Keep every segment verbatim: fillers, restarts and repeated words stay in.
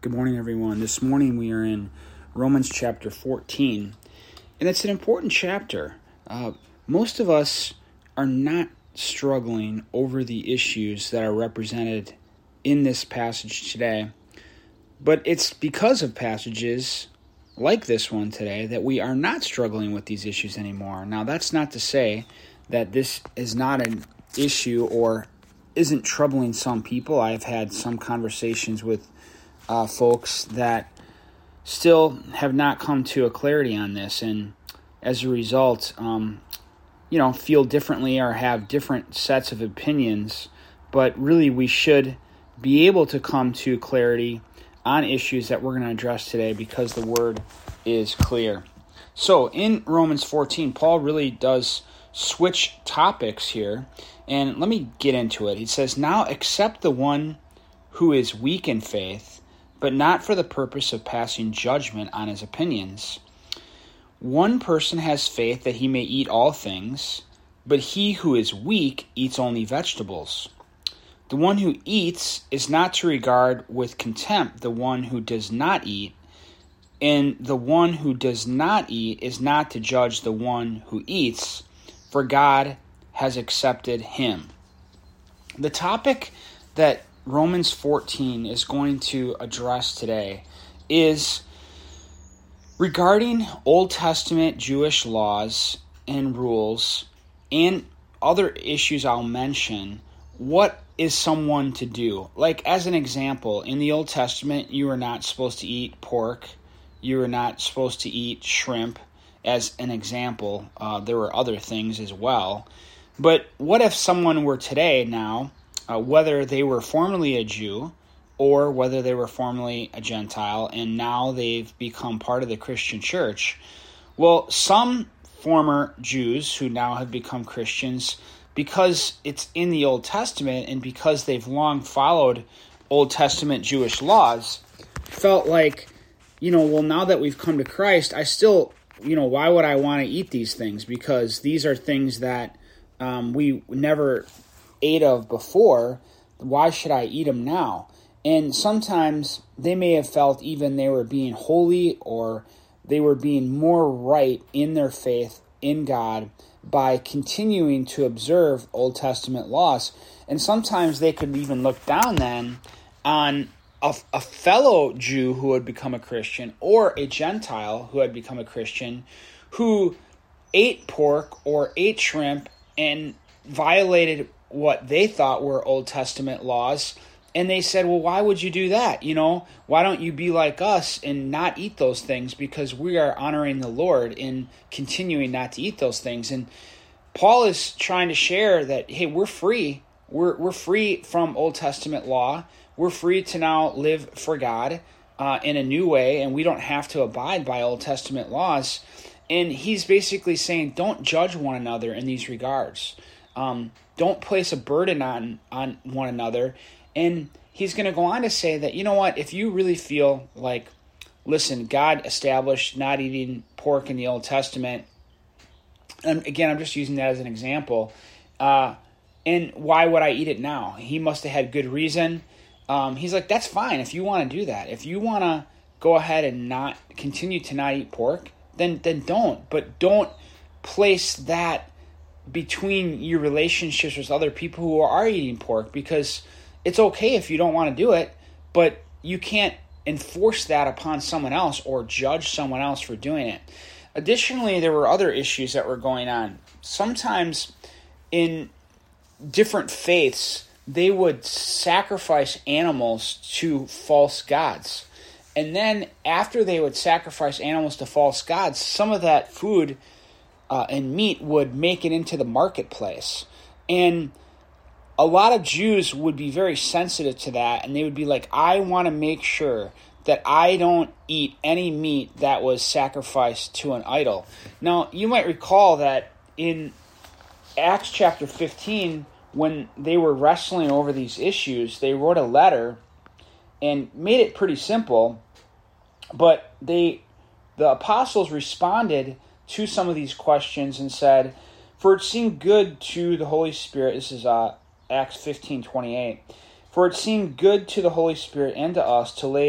Good morning, everyone. This morning we are in Romans chapter fourteen, and it's an important chapter. Uh, most of us are not struggling over the issues that are represented in this passage today, but it's because of passages like this one today that we are not struggling with these issues anymore. Now, that's not to say that this is not an issue or isn't troubling some people. I've had some conversations with Uh, folks that still have not come to a clarity on this, and as a result, um, you know, feel differently or have different sets of opinions. But really, we should be able to come to clarity on issues that we're going to address today because the word is clear. So, in Romans fourteen, Paul really does switch topics here, and let me get into it. He says, "Now accept the one who is weak in faith, but not for the purpose of passing judgment on his opinions. One person has faith that he may eat all things, but he who is weak eats only vegetables. The one who eats is not to regard with contempt the one who does not eat, and the one who does not eat is not to judge the one who eats, for God has accepted him." The topic that Romans fourteen is going to address today is regarding Old Testament Jewish laws and rules and other issues I'll mention. What is someone to do? Like, as an example, in the Old Testament, you were not supposed to eat pork. You were not supposed to eat shrimp, as an example. Uh, there were other things as well. But what if someone were today now, Uh, whether they were formerly a Jew or whether they were formerly a Gentile, and now they've become part of the Christian church? Well, some former Jews who now have become Christians, because it's in the Old Testament and because they've long followed Old Testament Jewish laws, felt like, you know, well, now that we've come to Christ, I still, you know, why would I want to eat these things? Because these are things that um, we never ate of before. Why should I eat them now? And sometimes they may have felt even they were being holy or they were being more right in their faith in God by continuing to observe Old Testament laws. And sometimes they could even look down then on a, a fellow Jew who had become a Christian or a Gentile who had become a Christian who ate pork or ate shrimp and violated what they thought were Old Testament laws, and they said, well, why would you do that? You know, why don't you be like us and not eat those things, because we are honoring the Lord in continuing not to eat those things. And Paul is trying to share that, hey, we're free. We're we're free from Old Testament law. We're free to now live for God uh, in a new way, and we don't have to abide by Old Testament laws. And he's basically saying, don't judge one another in these regards. Um, don't place a burden on, on one another. And he's going to go on to say that, you know what, if you really feel like, listen, God established not eating pork in the Old Testament, and again, I'm just using that as an example, uh, and why would I eat it now? He must have had good reason. Um, he's like, that's fine if you want to do that. If you want to go ahead and not continue to not eat pork, then then don't. But don't place that between your relationships with other people who are eating pork, because it's okay if you don't want to do it, but you can't enforce that upon someone else or judge someone else for doing it. Additionally, there were other issues that were going on. Sometimes in different faiths, they would sacrifice animals to false gods. And then after they would sacrifice animals to false gods, some of that food Uh, and meat would make it into the marketplace. And a lot of Jews would be very sensitive to that, and they would be like, I want to make sure that I don't eat any meat that was sacrificed to an idol. Now, you might recall that in Acts chapter fifteen, when they were wrestling over these issues, they wrote a letter and made it pretty simple, but they, the apostles responded to some of these questions and said, for it seemed good to the Holy Spirit, this is uh, Acts fifteen twenty-eight, for it seemed good to the Holy Spirit and to us to lay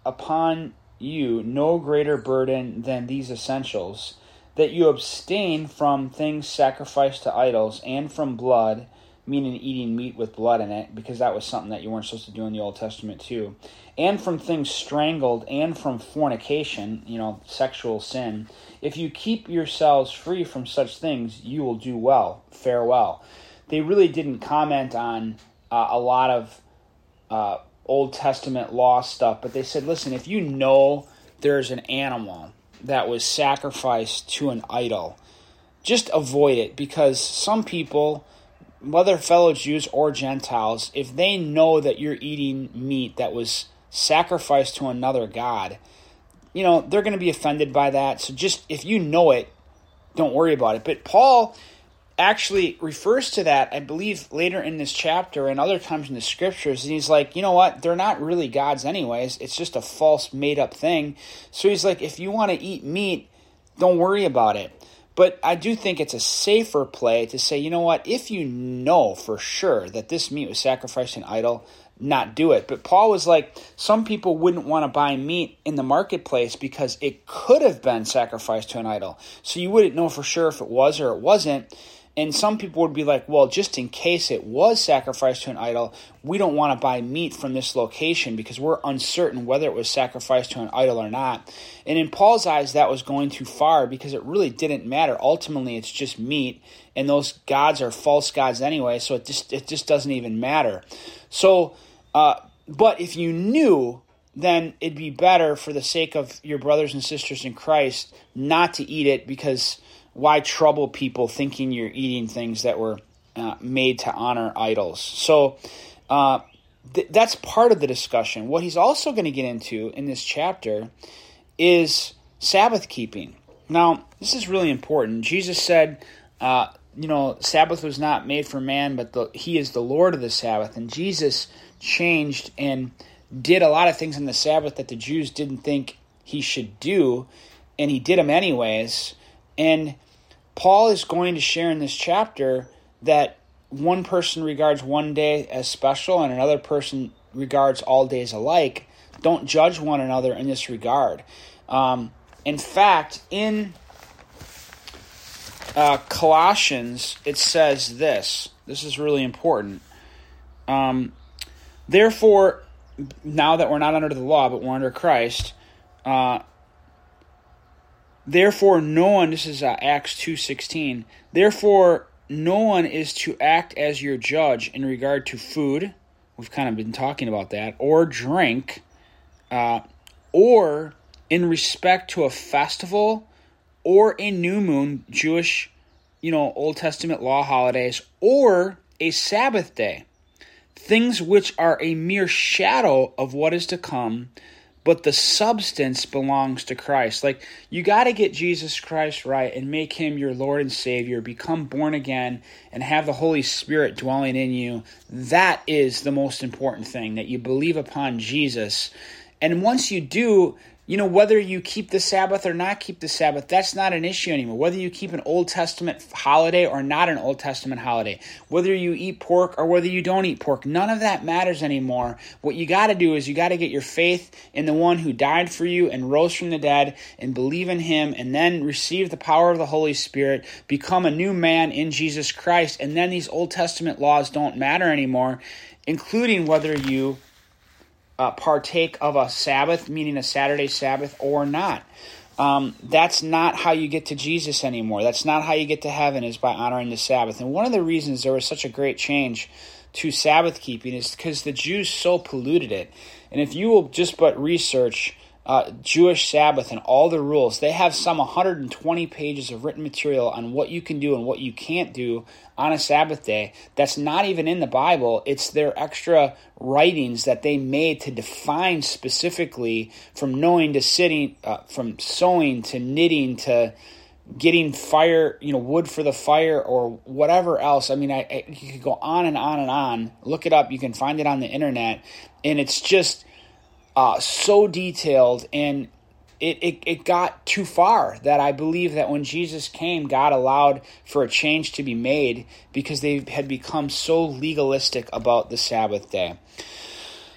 upon you no greater burden than these essentials, that you abstain from things sacrificed to idols, and from blood, meaning eating meat with blood in it, because that was something that you weren't supposed to do in the Old Testament too, and from things strangled, and from fornication, you know, sexual sin. If you keep yourselves free from such things, you will do well. Farewell. They really didn't comment on uh, a lot of uh, Old Testament law stuff, but they said, listen, if you know there's an animal that was sacrificed to an idol, just avoid it, because some people, whether fellow Jews or Gentiles, if they know that you're eating meat that was sacrificed to another god, you know, they're going to be offended by that. So just, if you know it, don't worry about it. But Paul actually refers to that, I believe, later in this chapter and other times in the scriptures, and he's like, you know what, they're not really gods anyways, it's just a false made-up thing. So he's like, if you want to eat meat, don't worry about it. But I do think it's a safer play to say, you know what, if you know for sure that this meat was sacrificed to an idol, not do it. But Paul was like, some people wouldn't want to buy meat in the marketplace because it could have been sacrificed to an idol. So you wouldn't know for sure if it was or it wasn't. And some people would be like, well, just in case it was sacrificed to an idol, we don't want to buy meat from this location because we're uncertain whether it was sacrificed to an idol or not. And in Paul's eyes, that was going too far because it really didn't matter. Ultimately, it's just meat, and those gods are false gods anyway, so it just it just doesn't even matter. So, uh, but if you knew, then it'd be better for the sake of your brothers and sisters in Christ not to eat it, because why trouble people thinking you're eating things that were uh, made to honor idols? So uh, th- that's part of the discussion. What he's also going to get into in this chapter is Sabbath keeping. Now, this is really important. Jesus said, uh, you know, Sabbath was not made for man, but the, he is the Lord of the Sabbath. And Jesus changed and did a lot of things on the Sabbath that the Jews didn't think he should do, and he did them anyways. And Paul is going to share in this chapter that one person regards one day as special and another person regards all days alike. Don't judge one another in this regard. Um, in fact, in uh, Colossians, it says this. This is really important. Um, Therefore, now that we're not under the law, but we're under Christ, uh, Therefore, no one, this is uh, Acts two sixteen, therefore, no one is to act as your judge in regard to food, we've kind of been talking about that, or drink, uh, or in respect to a festival, or a new moon, Jewish, you know, Old Testament law holidays, or a Sabbath day, things which are a mere shadow of what is to come, but the substance belongs to Christ. Like, you got to get Jesus Christ right and make him your Lord and Savior, become born again, and have the Holy Spirit dwelling in you. That is the most important thing, that you believe upon Jesus. And once you do, you know, whether you keep the Sabbath or not keep the Sabbath, that's not an issue anymore. Whether you keep an Old Testament holiday or not an Old Testament holiday, whether you eat pork or whether you don't eat pork, none of that matters anymore. What you got to do is you got to get your faith in the one who died for you and rose from the dead, and believe in him, and then receive the power of the Holy Spirit, become a new man in Jesus Christ, and then these Old Testament laws don't matter anymore, including whether you Uh, partake of a Sabbath, meaning a Saturday Sabbath, or not. Um, that's not how you get to Jesus anymore. That's not how you get to heaven, is by honoring the Sabbath. And one of the reasons there was such a great change to Sabbath keeping is because the Jews so polluted it. And if you will just but research uh, Jewish Sabbath and all the rules, they have some one hundred twenty pages of written material on what you can do and what you can't do on a Sabbath day. That's not even in the Bible. It's their extra writings that they made to define specifically, from knowing to sitting, uh, from sewing to knitting to getting fire, you know, wood for the fire or whatever else. I mean, I, I you could go on and on and on. Look it up. You can find it on the internet, and it's just uh, so detailed, and It, it it got too far that I believe that when Jesus came, God allowed for a change to be made because they had become so legalistic about the Sabbath day.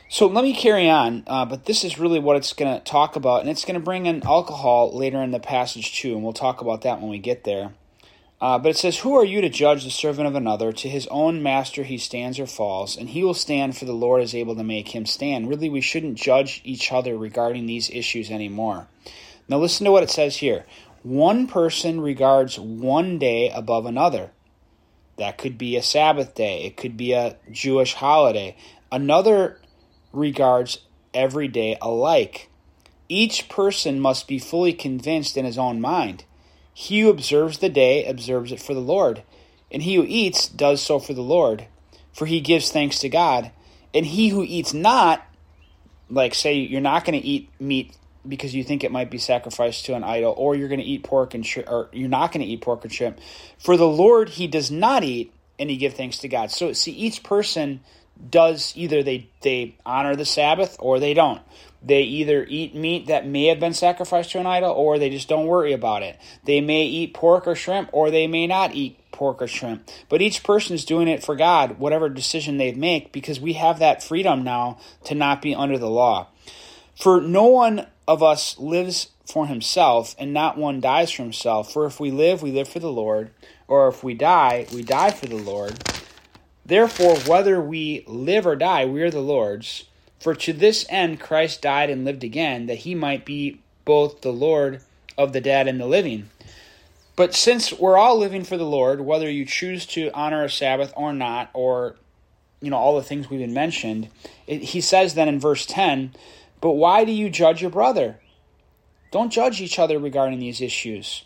So let me carry on, uh, but this is really what it's going to talk about, and it's going to bring in alcohol later in the passage too, and we'll talk about that when we get there. Uh, but it says, "Who are you to judge the servant of another? To his own master he stands or falls, and he will stand, for the Lord is able to make him stand." Really, we shouldn't judge each other regarding these issues anymore. Now listen to what it says here. One person regards one day above another. That could be a Sabbath day. It could be a Jewish holiday. Another regards every day alike. Each person must be fully convinced in his own mind. He who observes the day observes it for the Lord, and he who eats does so for the Lord, for he gives thanks to God. And he who eats not, like say you're not going to eat meat because you think it might be sacrificed to an idol, or you're going to eat pork and shrimp, or you're not going to eat pork and shrimp, for the Lord he does not eat, and he gives thanks to God. So see, each person does either they they honor the Sabbath or they don't. They either eat meat that may have been sacrificed to an idol, or they just don't worry about it. They may eat pork or shrimp, or they may not eat pork or shrimp. But each person is doing it for God, whatever decision they make, because we have that freedom now to not be under the law. For no one of us lives for himself, and not one dies for himself. For if we live, we live for the Lord, or if we die, we die for the Lord. Therefore, whether we live or die, we are the Lord's. For to this end Christ died and lived again, that he might be both the Lord of the dead and the living. But since we're all living for the Lord, whether you choose to honor a Sabbath or not, or you know all the things we've been mentioned, it, he says then in verse ten, "But why do you judge your brother? Don't judge each other regarding these issues.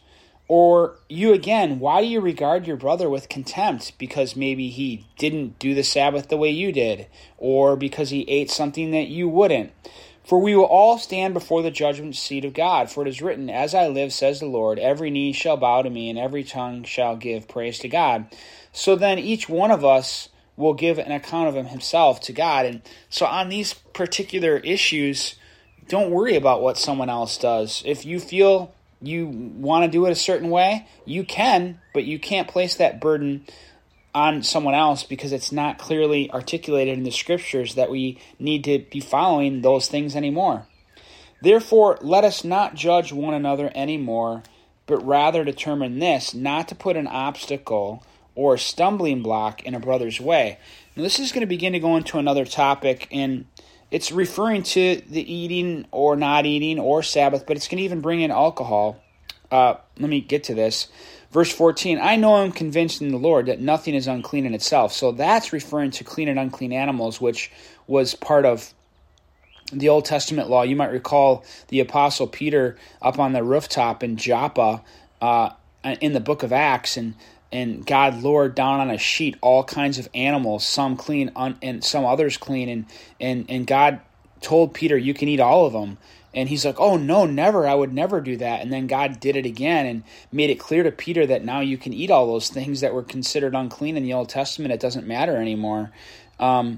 Or you again, why do you regard your brother with contempt because maybe he didn't do the Sabbath the way you did, or because he ate something that you wouldn't? For we will all stand before the judgment seat of God. For it is written, 'As I live, says the Lord, every knee shall bow to me, and every tongue shall give praise to God.' So then each one of us will give an account of himself to God." And so on these particular issues, don't worry about what someone else does. If you feel you want to do it a certain way, you can, but you can't place that burden on someone else because it's not clearly articulated in the scriptures that we need to be following those things anymore. "Therefore, let us not judge one another anymore, but rather determine this, not to put an obstacle or a stumbling block in a brother's way." Now, this is going to begin to go into another topic, and it's referring to the eating or not eating or Sabbath, but it's going to even bring in alcohol. Uh, let me get to this. Verse fourteen, "I know I'm convinced in the Lord that nothing is unclean in itself." So that's referring to clean and unclean animals, which was part of the Old Testament law. You might recall the Apostle Peter up on the rooftop in Joppa uh, in the book of Acts, and And God lowered down on a sheet all kinds of animals, some clean un- and some others clean. And, and, and God told Peter, "You can eat all of them." And he's like, "Oh, no, never. I would never do that." And then God did it again and made it clear to Peter that now you can eat all those things that were considered unclean in the Old Testament. It doesn't matter anymore. Um,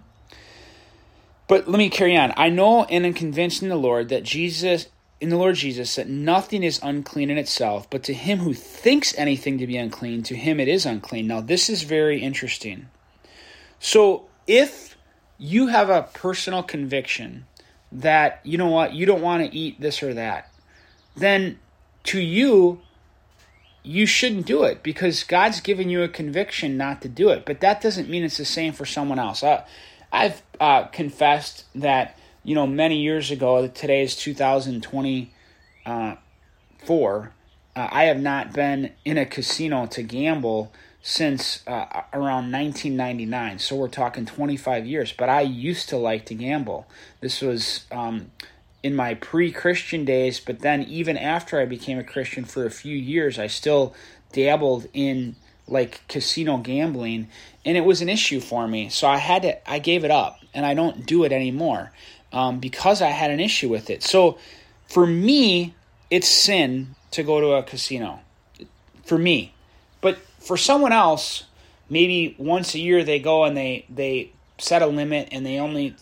but let me carry on. "I know and am convinced in the Lord that Jesus... in the Lord Jesus, that nothing is unclean in itself, but to him who thinks anything to be unclean, to him it is unclean." Now, this is very interesting. So, if you have a personal conviction that, you know what, you don't want to eat this or that, then to you, you shouldn't do it because God's given you a conviction not to do it. But that doesn't mean it's the same for someone else. I, I've uh, confessed that You know, many years ago, today is two thousand twenty-four, uh, I have not been in a casino to gamble since uh, around nineteen ninety-nine. So we're talking twenty-five years. But I used to like to gamble. This was um, in my pre-Christian days. But then even after I became a Christian for a few years, I still dabbled in like casino gambling. And it was an issue for me. So I had to, I gave it up. And I don't do it anymore. Um, because I had an issue with it. So for me, it's sin to go to a casino. For me. But for someone else, maybe once a year they go and they, they set a limit and they only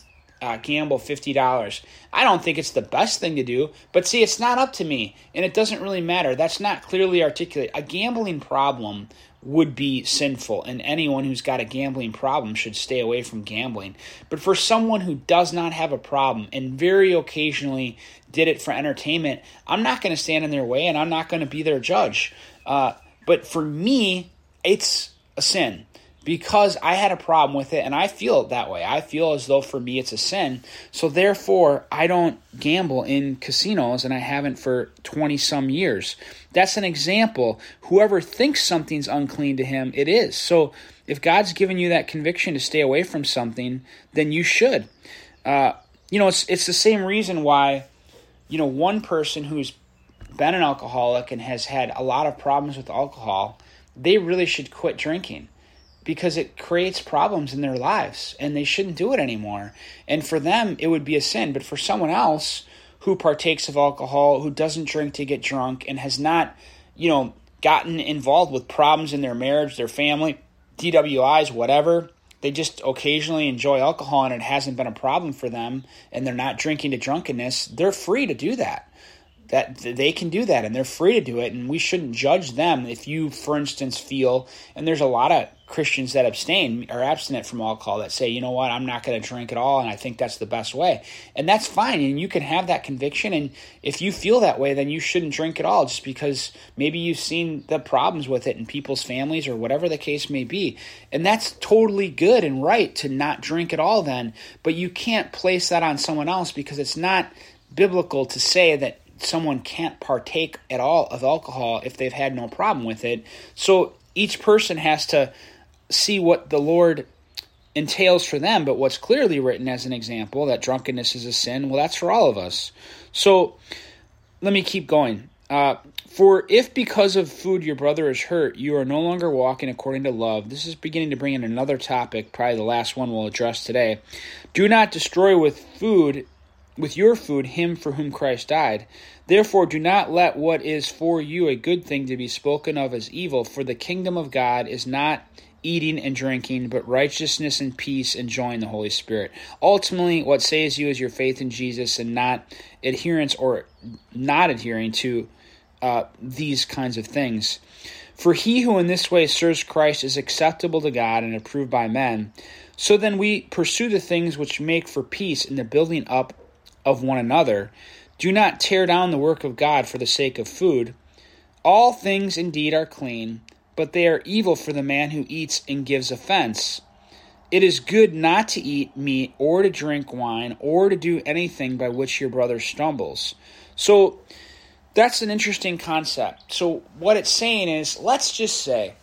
uh, gamble fifty dollars. I don't think it's the best thing to do, but see, it's not up to me, and it doesn't really matter. That's not clearly articulated. A gambling problem would be sinful, and anyone who's got a gambling problem should stay away from gambling. But for someone who does not have a problem and very occasionally did it for entertainment, I'm not going to stand in their way, and I'm not going to be their judge. Uh, but for me, it's a sin because I had a problem with it, and I feel that way. I feel as though for me it's a sin. So therefore, I don't gamble in casinos, and I haven't for twenty-some years. That's an example. Whoever thinks something's unclean to him, it is. So if God's given you that conviction to stay away from something, then you should. Uh, you know, it's it's the same reason why, you know, one person who's been an alcoholic and has had a lot of problems with alcohol, they really should quit drinking, because it creates problems in their lives, and they shouldn't do it anymore. And for them, it would be a sin. But for someone else who partakes of alcohol, who doesn't drink to get drunk, and has not, you know, gotten involved with problems in their marriage, their family, D W Is, whatever, they just occasionally enjoy alcohol and it hasn't been a problem for them, and they're not drinking to drunkenness, they're free to do that. That they can do that, and they're free to do it, and we shouldn't judge them. If you, for instance, feel, and there's a lot of Christians that abstain or abstinent from alcohol that say, you know what, I'm not going to drink at all, and I think that's the best way. And that's fine, and you can have that conviction, and if you feel that way, then you shouldn't drink at all, just because maybe you've seen the problems with it in people's families or whatever the case may be. And that's totally good and right to not drink at all then, but you can't place that on someone else, because it's not biblical to say that someone can't partake at all of alcohol if they've had no problem with it. So each person has to see what the Lord entails for them, but what's clearly written as an example, that drunkenness is a sin, well, that's for all of us. So let me keep going. Uh, For if because of food your brother is hurt, you are no longer walking according to love. This is beginning to bring in another topic, probably the last one we'll address today. Do not destroy with food, with your food, him for whom Christ died. Therefore, do not let what is for you a good thing to be spoken of as evil, for the kingdom of God is not eating and drinking, but righteousness and peace and joy in the Holy Spirit. Ultimately, what saves you is your faith in Jesus, and not adherence or not adhering to uh, these kinds of things. For he who in this way serves Christ is acceptable to God and approved by men. So then we pursue the things which make for peace in the building up of one another. Do not tear down the work of God for the sake of food. All things indeed are clean, but they are evil for the man who eats and gives offense. It is good not to eat meat or to drink wine or to do anything by which your brother stumbles. So that's an interesting concept. So what it's saying is, let's just say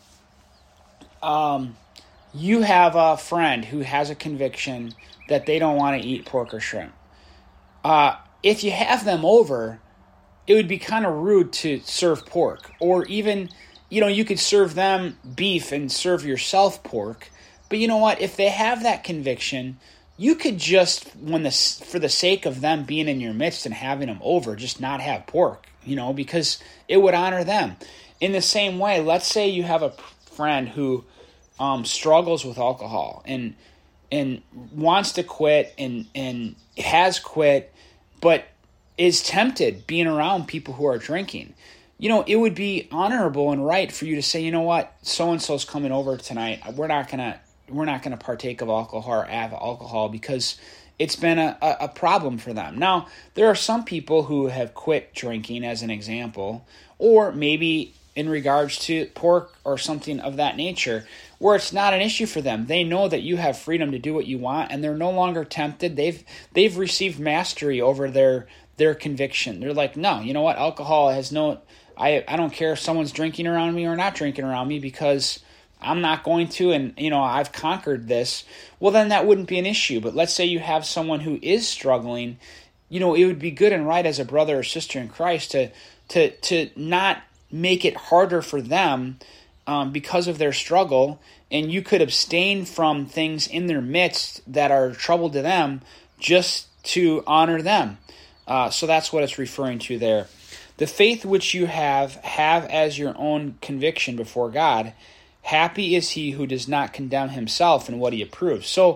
um, you have a friend who has a conviction that they don't want to eat pork or shrimp. Uh, if you have them over, it would be kind of rude to serve pork. Or even, you know, you could serve them beef and serve yourself pork. But you know what? If they have that conviction, you could just, when the for the sake of them being in your midst and having them over, just not have pork, you know, because it would honor them. In the same way, let's say you have a friend who um, struggles with alcohol and and wants to quit and and has quit, but is tempted being around people who are drinking. You know, it would be honorable and right for you to say, you know what, so-and-so's coming over tonight. We're not gonna we're not gonna partake of alcohol or have alcohol because it's been a, a, a problem for them. Now, there are some people who have quit drinking, as an example, or maybe in regards to pork or something of that nature, where it's not an issue for them. They know that you have freedom to do what you want, and they're no longer tempted. They've they've received mastery over their their conviction. They're like, no, you know what? Alcohol has no. I I don't care if someone's drinking around me or not drinking around me, because I'm not going to, and you know I've conquered this. Well, then that wouldn't be an issue. But let's say you have someone who is struggling. You know, it would be good and right as a brother or sister in Christ to to to not make it harder for them um, because of their struggle, and you could abstain from things in their midst that are trouble to them just to honor them. Uh, so that's what it's referring to there. The faith which you have, have as your own conviction before God. Happy is he who does not condemn himself in what he approves. So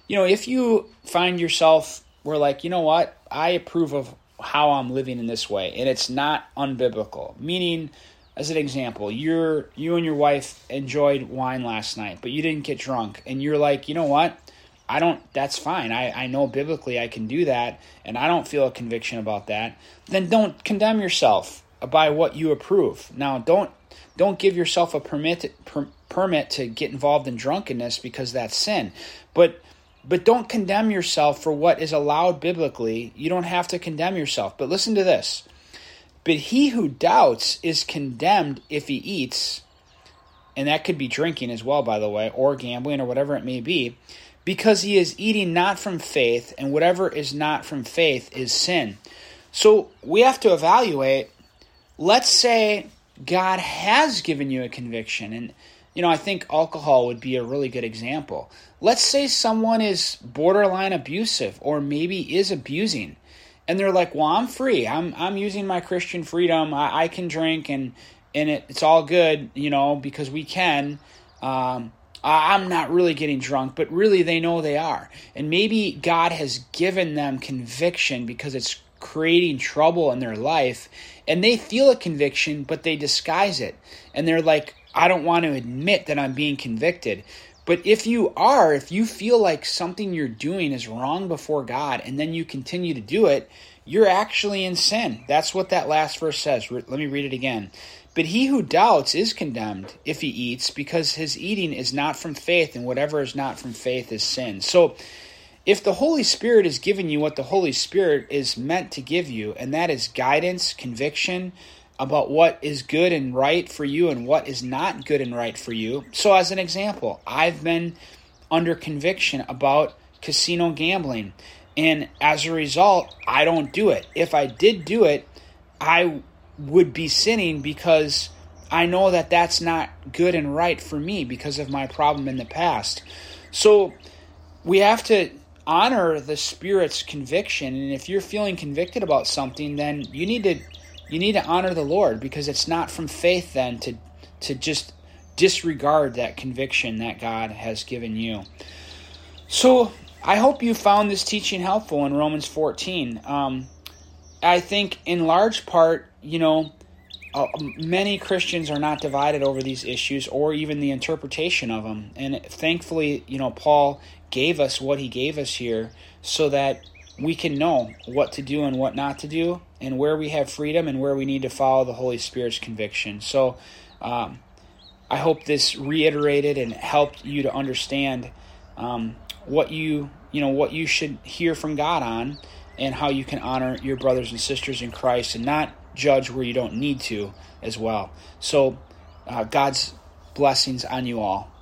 you know, if you find yourself where like, you know what, I approve of how I'm living in this way, and it's not unbiblical, meaning, as an example, you're you and your wife enjoyed wine last night, but you didn't get drunk, and you're like, you know what, I don't, that's fine. I, I know biblically I can do that, and I don't feel a conviction about that. Then don't condemn yourself by what you approve. Now, don't don't give yourself a permit per, permit to get involved in drunkenness, because that's sin. But but don't condemn yourself for what is allowed biblically. You don't have to condemn yourself. But listen to this. But he who doubts is condemned if he eats, and that could be drinking as well, by the way, or gambling or whatever it may be, because he is eating not from faith, and whatever is not from faith is sin. So we have to evaluate. Let's say God has given you a conviction, and you know, I think alcohol would be a really good example. Let's say someone is borderline abusive, or maybe is abusing, and they're like, well, I'm free. I'm I'm using my Christian freedom. I, I can drink, and and it, it's all good, you know, because we can. Um, I'm not really getting drunk, but really they know they are. And maybe God has given them conviction because it's creating trouble in their life, and they feel a conviction, but they disguise it. And they're like, I don't want to admit that I'm being convicted. But if you are, if you feel like something you're doing is wrong before God, and then you continue to do it, you're actually in sin. That's what that last verse says. Let me read it again. But he who doubts is condemned if he eats, because his eating is not from faith, and whatever is not from faith is sin. So if the Holy Spirit is giving you what the Holy Spirit is meant to give you, and that is guidance, conviction about what is good and right for you and what is not good and right for you. So as an example, I've been under conviction about casino gambling, and as a result, I don't do it. If I did do it, I would be sinning, because I know that that's not good and right for me because of my problem in the past. So we have to honor the Spirit's conviction, and if you're feeling convicted about something, then you need to you need to honor the Lord, because it's not from faith then to to just disregard that conviction that God has given you. So I hope you found this teaching helpful in Romans fourteen. Um, I think in large part, you know, uh, many Christians are not divided over these issues or even the interpretation of them. And thankfully, you know, Paul gave us what he gave us here so that we can know what to do and what not to do, and where we have freedom and where we need to follow the Holy Spirit's conviction. So um, I hope this reiterated and helped you to understand um, what you, you know, what you should hear from God on, and how you can honor your brothers and sisters in Christ and not judge where you don't need to as well. So uh, God's blessings on you all.